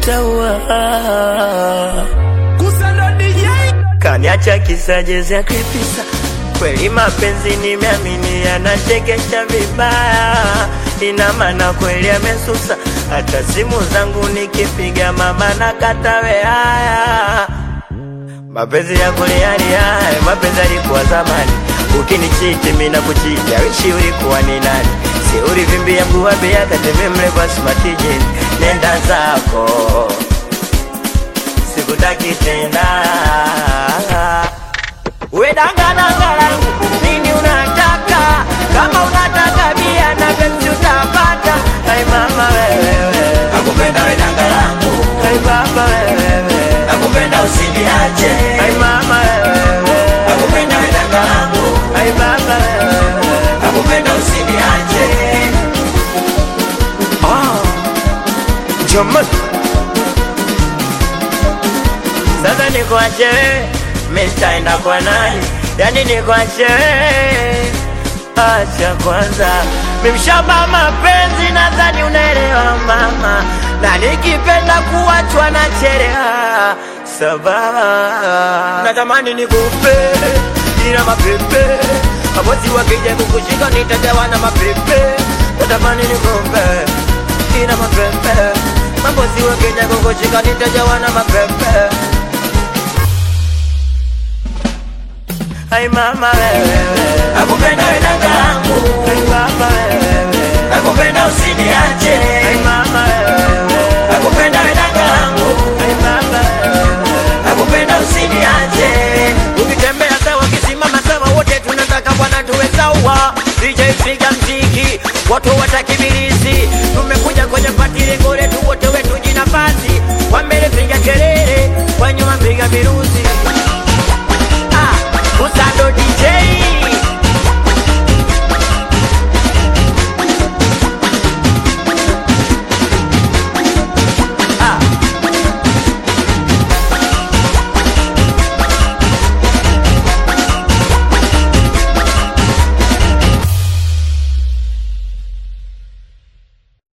utaua. Kusando DJ Kaniacha kisa jezi ya kripisa. Kweli mapenzi nimeamini yanachekesha vibaya. Ina maana kweli amesusa. Hata simu zangu nikipiga mama nakatawe haya. Mapenzi ya kweli haya, mapenzi yalikuwa zamani. Ukinichiti mimi nakuchiti, wishi ulikuwa ni nani? Si ulivimbia mguu bia kateme mleva smart jeans. Nenda zako, sikutaki tena. We danga nini unataka? Kama unataka bia na penzi utapata. Hai mama wewe, nakupenda we danga langu. hai baba wewe, nakupenda usiniache. hai mama wewe, nakupenda we danga langu. hai baba wewe, nakupenda usiniache. Jomot. Sasa nikuache wewe, mimi nitaenda kwa nani? Yani nikuache wewe, acha kwanza. Mimi mshamba mapenzi nadhani unaelewa mama. Na nikipenda kuachwa na chelewa sababu natamani nikupe ila mapepe. Abozi wakija kukushika nitajawa na mapepe. Natamani nikupe ila mapepe. Mabozi wakija kukushika nitajawa na mapepe. Hai mama wewe, nakupenda we danga langu. hai baba wewe, nakupenda usiniache. hai mama wewe, nakupenda we danga langu. hai baba wewe, nakupenda usiniache. ukitembea sawa kisimama sawa wote tunataka bwana tuwe sawa. DJ piga mziki watu watakibirizi. Tumekuja kwenye party lengo letu